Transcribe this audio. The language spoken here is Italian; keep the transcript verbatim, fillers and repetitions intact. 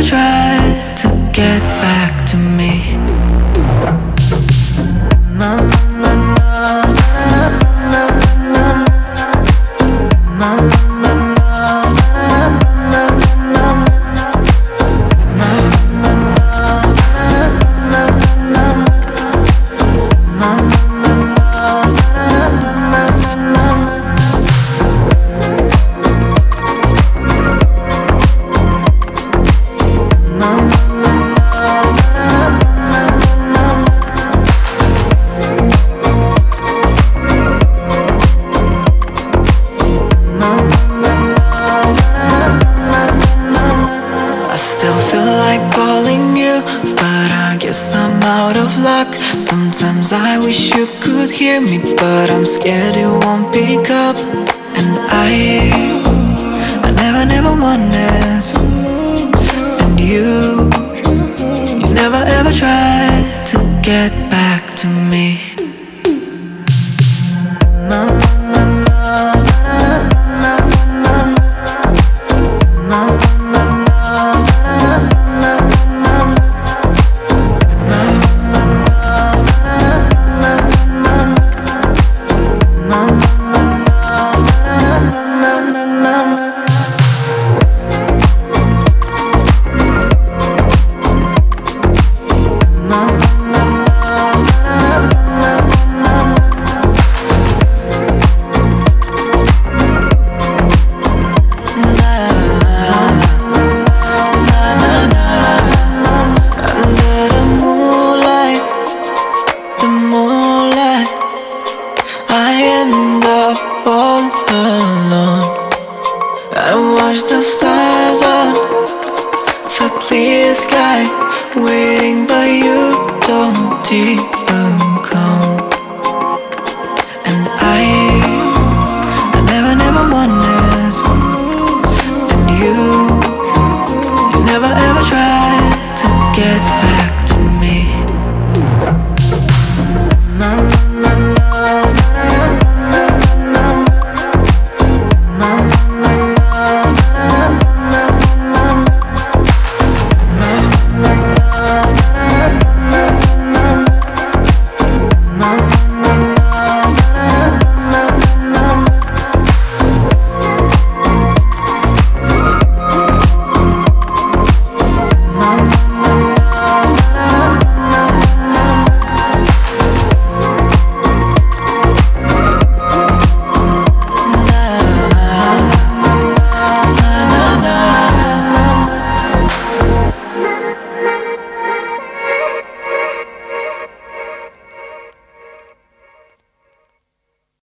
ever tried to get back to me. Na, na, na, na, na, na, na, na, na. Sometimes I wish you could hear me, but I'm scared you won't pick up. And I, I never, never wanted. And you, you never ever tried to get back to me. Na, na, na, na, na, na, na, na, na. Clear sky, waiting but you don't even